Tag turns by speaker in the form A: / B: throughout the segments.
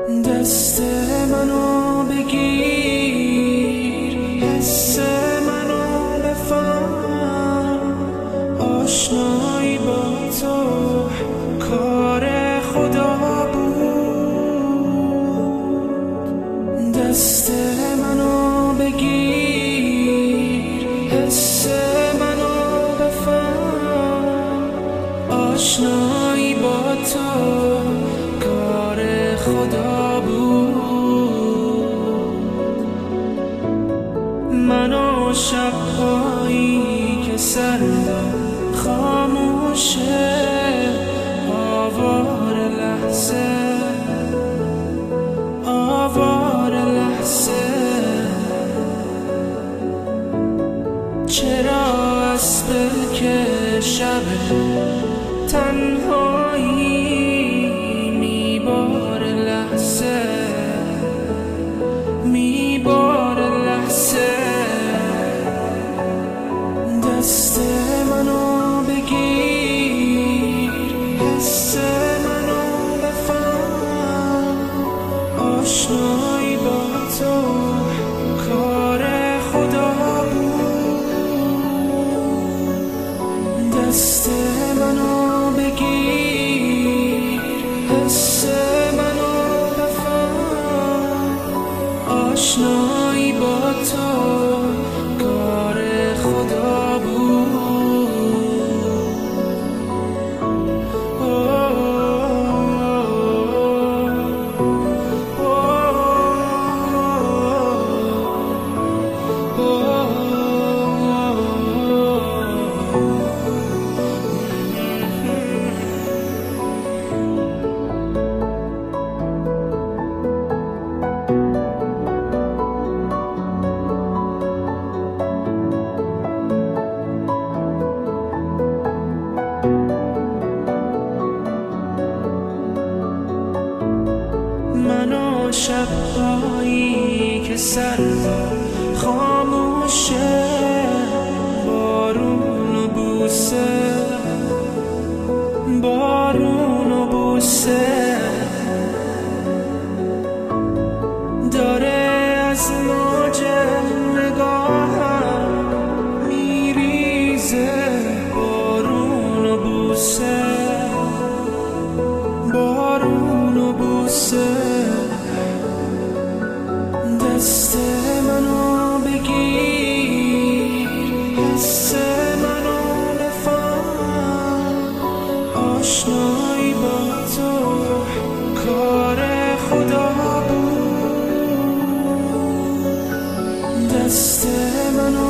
A: دست منو بگیر، حس منو بفهم، آشنایی با تو کار خدا بود. دست منو بگیر، حس منو بفهم، آشنایی با تو کار خدا بود. من و شب‌هایی که سرد خاموشه، آوار لحظه چرا از که شب تنهایی میبار لحظه دست منو بگیر، حس منو بفهم، آشنایی با تو کار خدا بود. دست منو بگیر، حس منو بفهم، آشنایی با تو کار خدا بود. من و شب‌هایی که سرد خاموشه، بارون و بوسه داره از موج نگاهم میریزه. بارون و بوسه دست منو بگیر، حس منو بفهم، آشنایی با تو کار خدا بود. دست منو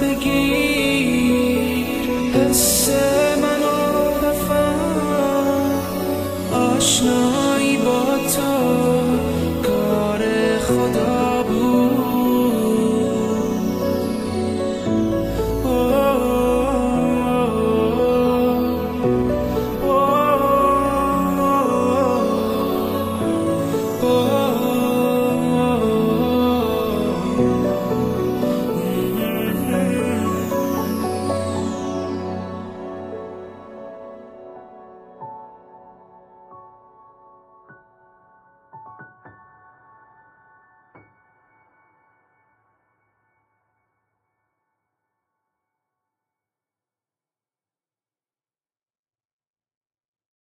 A: بگیر، حس منو بفهم، آشنایی با تو